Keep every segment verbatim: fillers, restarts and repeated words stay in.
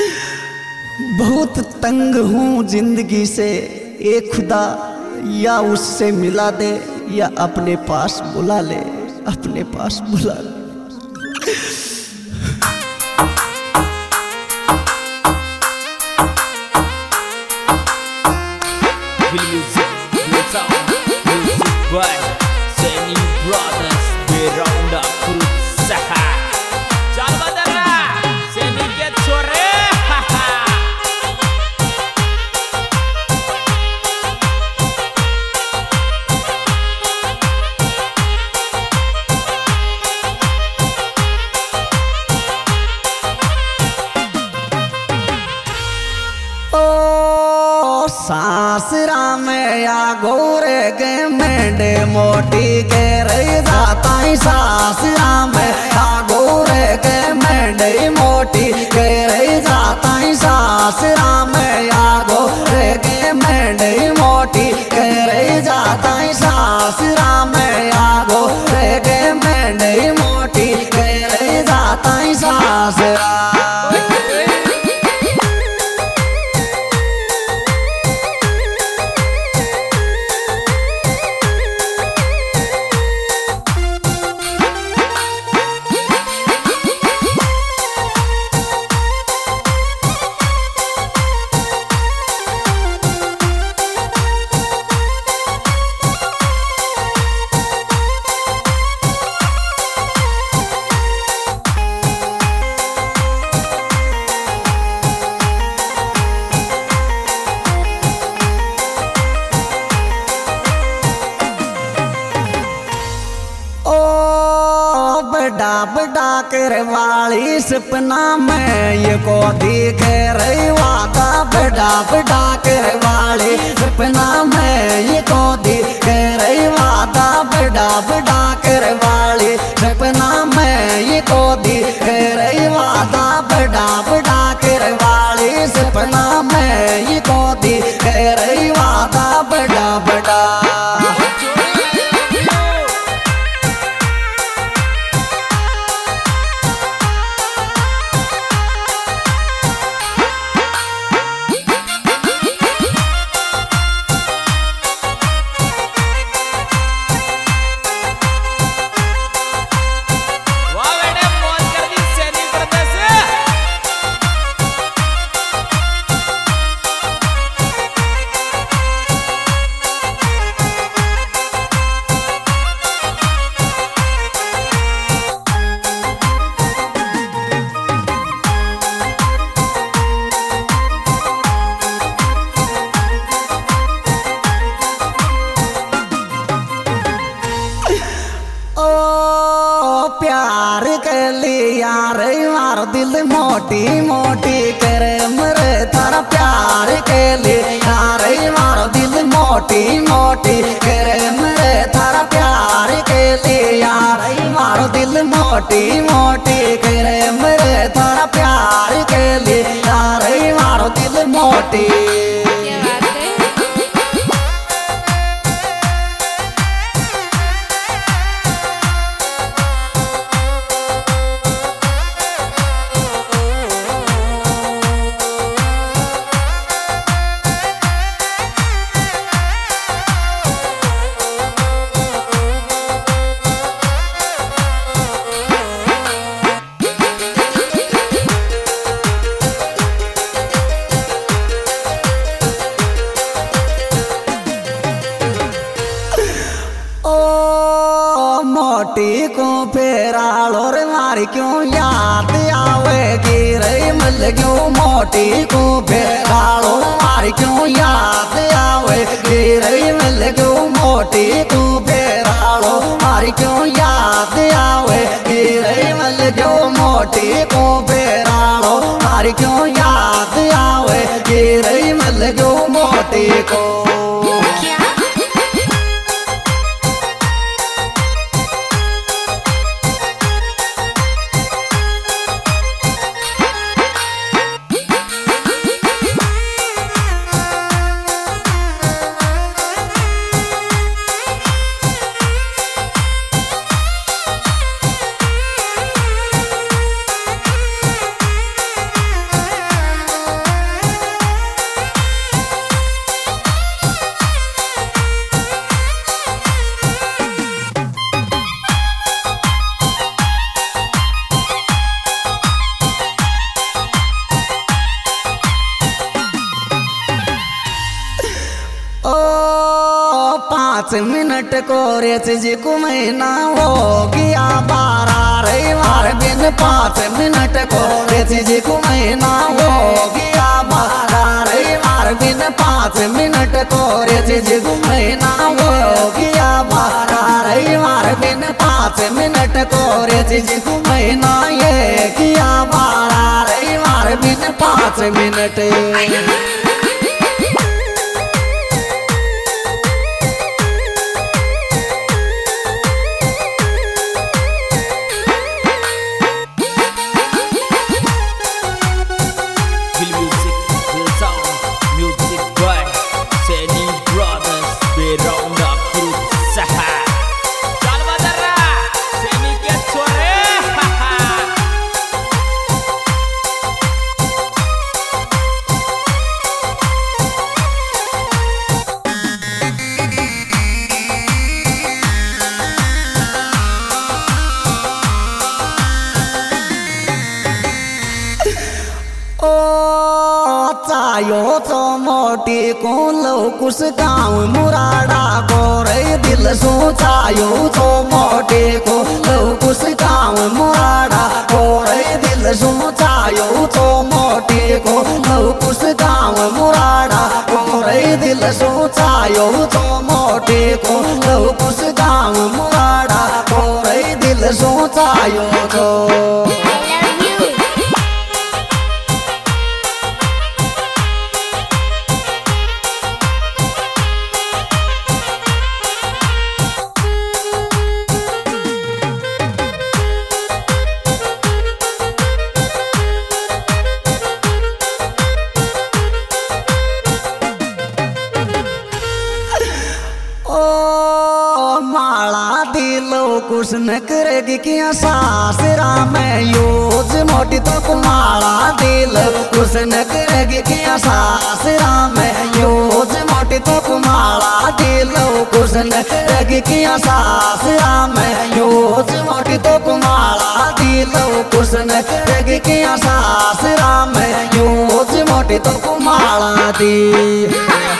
बहुत तंग हूँ जिंदगी से, ए खुदा या उससे मिला दे या अपने पास बुला ले, अपने पास बुला ले। सासरा में या गोरे के मेंढे मोटी के रही जाता ही, सासरा में या गोरे के मेंढे मोटी के रही जाता ही, सासरा में या गोरे के मेंढे मोटी के रही जाता ही, सासरा में या गोरे के मेंढे मोटी के रही जाता ही सासरा। बड़ा बड़ा कर वाली सपना में ये को दिखे रही वादा, बड़ा बड़ा कर वाली सपना में ये को दिखे रही वादा, बड़ा बड़ा कर वाली सपना में ये को दिखे रही वादा, बड़ा बड़ा कर वाली सपना में ये को दिखे रही वादा, बड़ा बड़ा। प्यार के लिया रे मार दिल मोटी मोटी करे मरे थारा, प्यार के लिया रे मार दिल मोटी मोटी करे मरे थारा, प्यार के लिया रे मार दिल मोटी मोटी करे मरे थारा, प्यार के लिया रे मार दिल मोटी। मोटी को फेरालो रे मारी क्यों याद आवेगी रे मल क्यों, मोटी को फेरालो मारी क्यों याद आवेगी रे मल क्यों, मोटी को फेरालो मारी क्यों याद आवेगी रे मल क्यों, मोटी को फेरालो मारी क्यों याद आवेगी रे मल क्यों, मोटी को। मिनट को रेच जी को महीना हो गया बारह रे मार बिन पाँच मिनट को रेच जी को महीना हो गया बारह रे मार बिन पाँच मिनट को रेच जी को महीना हो गया बारह रे मार बिन पाँच मिनट को रेच जी को महीना ये किया बारह रे मार बिन पाँच मिनट चायो तो मोटी को लो कुछ गाँव मुराड़ा को रे दिल सोचायो तो मोटी को लो कुछ गाँव मुराड़ा को रे दिल सोचायो तो मोटी को लो कुछ गाँव मुराड़ा को रे दिल सोचायो तो मोटी को लो कुछ गाँव मुराड़ा को रे दिल सोचायो तो कुछ न करेगी क्या सासरा में यूज मोटी तो कुमारा दिल कुछ न करेगी क्या सासरा में यूज मोटी तो कुमारा दिल कुछ न करेगी क्या सासरा में यूज मोटी तो कुमारा दिल कुछ न करेगी क्या सासरा में यूज मोटी तो कुमारा दिल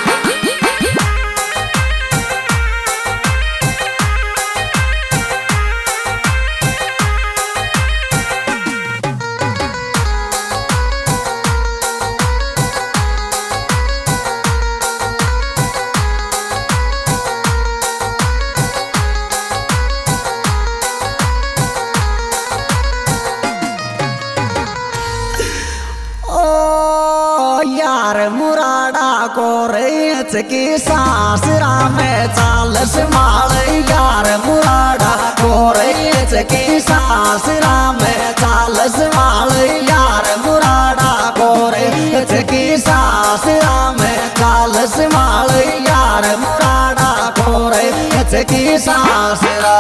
मुराड़ा को रेच की सासरा में चालस माल यार मुराड़ा को रेच की सासरा में चालस माल यार मुराड़ा को रेच की सासरा में चालस माल यार मुराड़ा को रेच की सासरा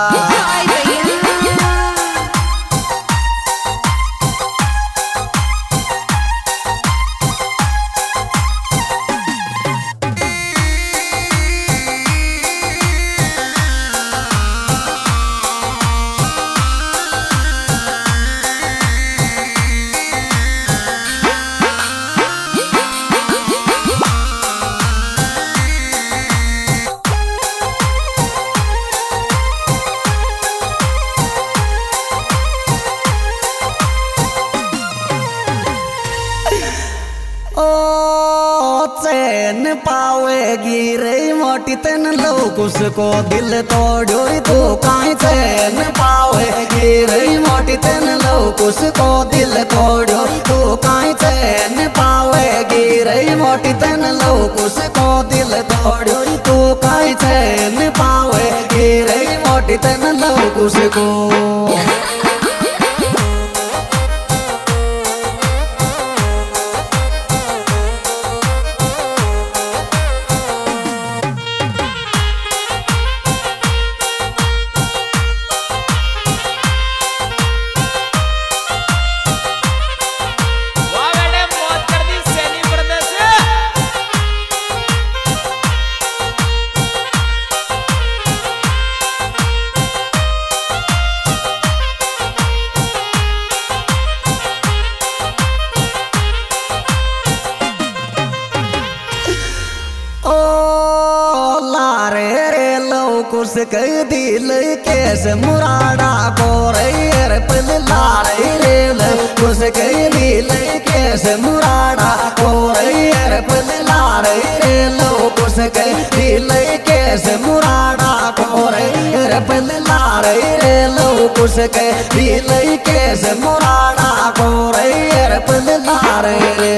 चैन पावेगी रे मोटी तेन लोग उसको दिल तोड़ो तू काई चैन पावेगी रे मोटी तेन लोग उसको दिल तोड़ो तू काई चैन पावेगी रे मोटी तेन लोग उसको दिल तोड़ो तू काई चैन पावेगी रे मोटी तेन लोग उसको कुछ कह दिल केस मुराड़ा को रे पल लारे रे लो कुछ कह दिल केस मुराड़ा को रे पल लारे रे लो कुछ कह दिल केस मुराड़ा को रे पल लारे रे लो कुछ कह दिल केस मुराड़ा को रे पल लारे रे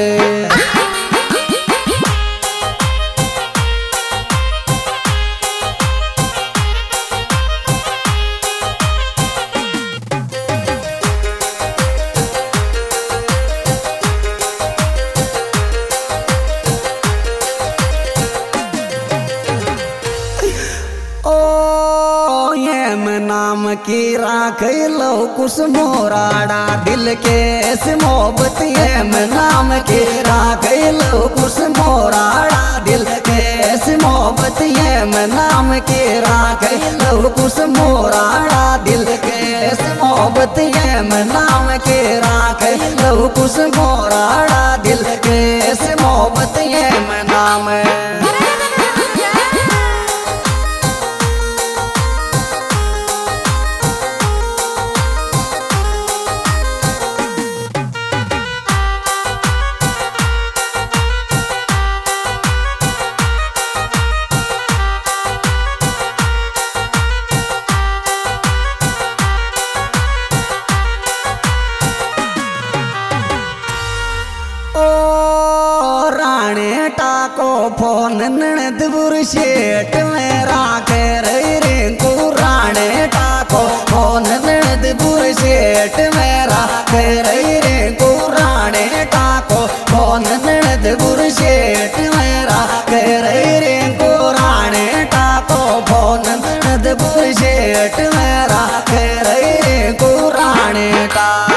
नाम की राख लो कुछ मोराड़ा दिल के इस मोहब्बत में नाम की राख लो कुछ मोराड़ा दिल के इस मोहब्बत में नाम की राख लो कुछ मोराड़ा दिल के इस मोहब्बत में नाम की राख लो कुछ मोराड़ा दिल के इस मोहब्बत में नाम को फोन ननदपुर शेट मेरा कर रे को राणे टाको फोन ननदपुर शेट मेरा कर रे को राणे टाको फोन ननदपुर शेट मेरा कर रे को राणे टाको फोन ननदपुर शेट मेरा कर रे को राणे टाको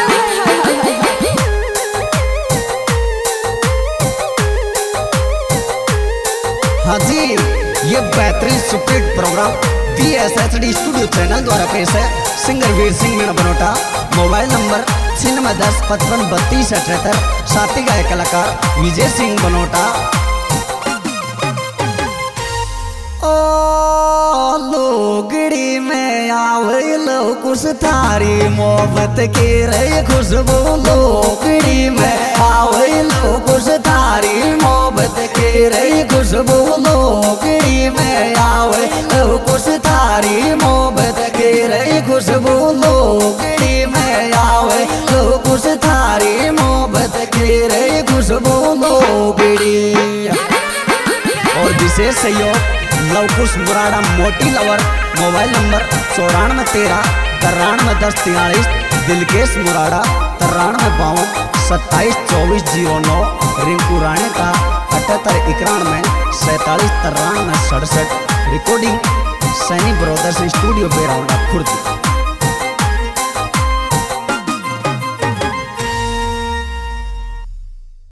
हाँ जी, ये बेहतरीन superhit programme D S H D studio channel द्वारा पेश है। Singer Veer Singh Meena Banota, mobile number छिन्नवे दस पचपन बत्तीस अठहत्तर, साथी गायक कलाकार विजय सिंह बनोटा। ओ लोगड़ी में आवे लो कुछ थारी मोहब्बत की रे खुशबू लोगड़ी में आवे लो कुछ थारी मोहब्बत की रे खुशबू लोगड़ी में आवे लो कुछ थारी मोहब्बत की रे खुशबू लोगड़ी में आवे लो कुछ थारी मोहब्बत की रे खुशबू लोगड़ी। और विशेष सहयोग लवकुश मुराड़ा मोटी लवर, मोबाइल नंबर चौरानवे तेरह तिरानवे दस तिरालीस, दिलकेश मुराड़ा तिरानवे बावन सत्ताईस चौबीस जीरो नौ, रिंकू राणे का अठहत्तर इक्यानवे सैतालीस तिरानवे सड़सठ। Recording Saini brothers studio Beraunda Khurd.